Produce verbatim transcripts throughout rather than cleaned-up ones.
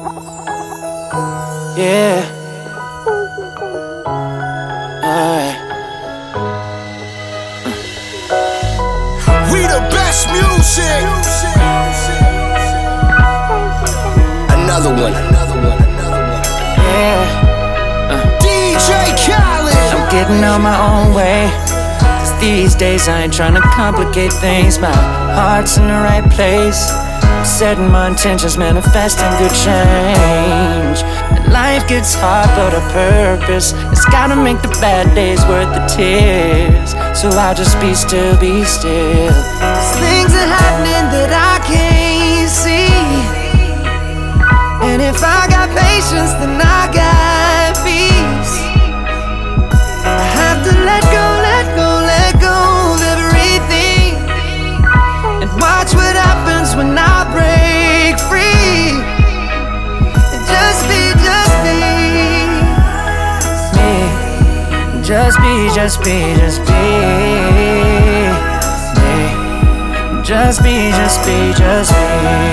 Yeah. Alright. We the best music. Another one. Another one. Another one. Yeah. Uh. D J Khaled. I'm getting on my own way. Cause these days I ain't trying to complicate things. My heart's in the right place. I'm setting my intentions, manifesting good change. And life gets hard, but a purpose. It's gotta make the bad days worth the tears. So I'll just be still, be still. Cause things are happening that I can't see. And if I got patience, then I got peace. I have to let go, let go, let go of everything. And watch what happens when I break free. And just be, just be me. Just be, just be, just be me. Just be, just be, just be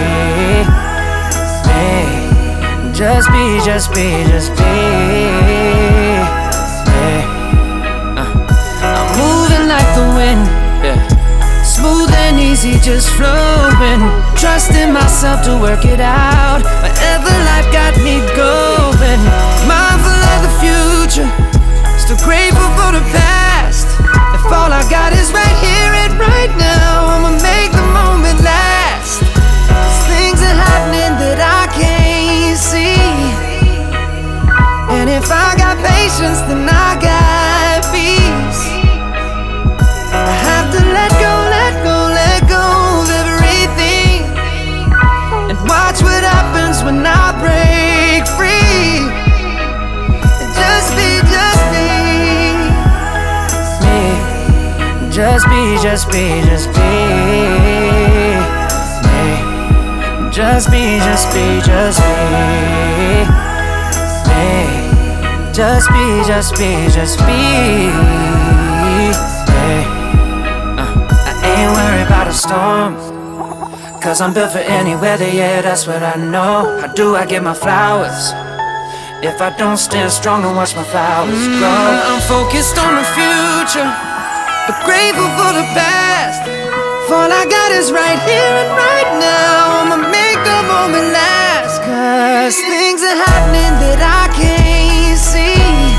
me. Just be, just be, just be me. uh, I'm moving like the wind, yeah. Smooth and easy, just flowing. Trusting myself to work it out wherever life got me going. Mindful of the future, still grateful for the past. If all I got is right here and right now, I'ma make the moment last. Cause things are happening that I can't see. And if I got patience, then I got peace. I have to let go, let go, let go of everything. And watch what happens when I break free. And just be, just be me. Just be, just be, just be me. Just be, just be, just be me. Just be, just be, just be me. I ain't worried about a storm, cause I'm built for any weather, yeah, that's what I know. How do I get my flowers if I don't stand strong and watch my flowers grow? Mm, I'm focused on the future, but grateful for the past. If all I got is right here and right now, I'ma make the moment last. Cause things are happening that I can't see.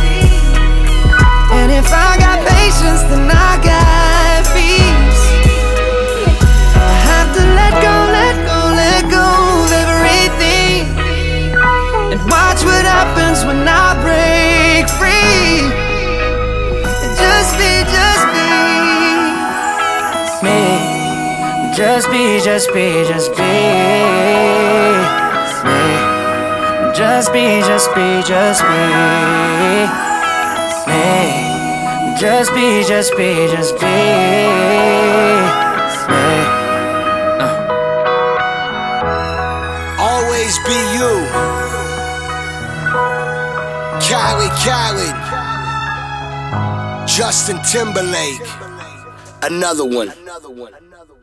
And if I got patience, then I got peace. I have to let go, let go, let go of everything. And watch what happens when I break free. And just be, just be me. Just be, just be, just be me. Just be, just be, just be me. Just be, just be, just be me. uh. Always be you. Khaled, Khaled. Justin Timberlake. Another one. Another one. Another one.